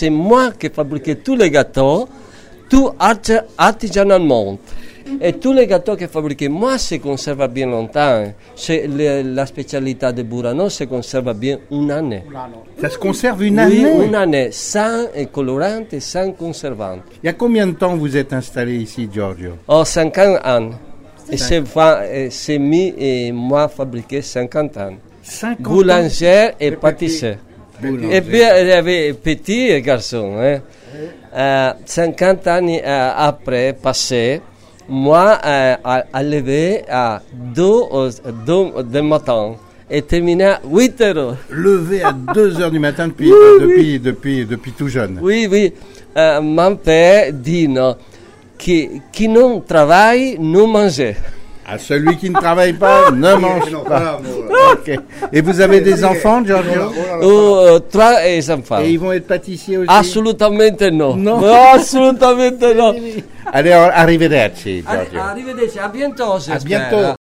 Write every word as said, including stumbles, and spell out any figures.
c'est moi qui fabriquais tous les gâteaux, tout art- artisanalement. Et tous les gâteaux que fabriquais moi se conservent bien longtemps. C'est le, la spécialité de Burano se conserve bien une année. Ça se conserve une Oui, année? une année, sans colorant et sans conservant. Il y a combien de temps vous êtes installé ici, Giorgio? Oh, cinquante ans. Et c'est, fa- et c'est mis et moi fabriqué cinquante ans. cinquante Boulanger et pâtissier. Et puis il y avait petit garçon. Hein. Euh, cinquante ans euh, après, passé, moi, euh, à, à lever à deux du matin et terminé à huit heures. Levé à deux heures du matin depuis, Oui, euh, oui. depuis, depuis, depuis tout jeune. Oui, oui. Euh, mon père dit non, qui, qui non travaille, non mange. À celui qui ne travaille pas ne mange pas. Ok. Et vous avez des enfants, Giorgio? Euh, trois enfants. Et ils vont être pâtissiers aussi? Assolutamente no. Non. Assolutamente no. Allez, arrivederci, Arri- Giorgio. Arrivederci, a bientôt, À j'espère. bientôt.